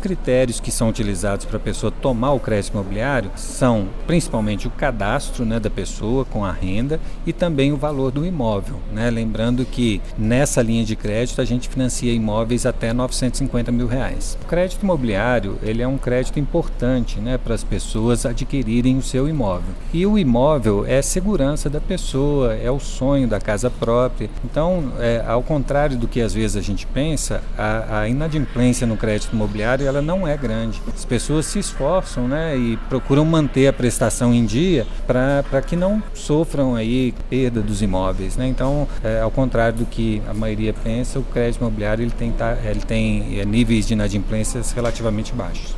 critérios que são utilizados para a pessoa tomar o crédito imobiliário são principalmente o cadastro, né, da pessoa com a renda e também o valor do imóvel, né? Lembrando que nessa linha de crédito a gente financia imóveis até R$950 mil. O crédito imobiliário ele é um crédito importante, né, para as pessoas adquirirem o seu imóvel. E o imóvel é a segurança da pessoa, é o sonho da casa própria. Então, ao contrário do que às vezes a gente pensa, a inadimplência no crédito imobiliário ela não é grande. As pessoas se esforçam, né, e procuram manter a prestação em dia para que não sofram aí perda dos imóveis, né? Então, ao contrário do que a maioria pensa, o crédito imobiliário ele tem níveis de inadimplências relativamente baixos.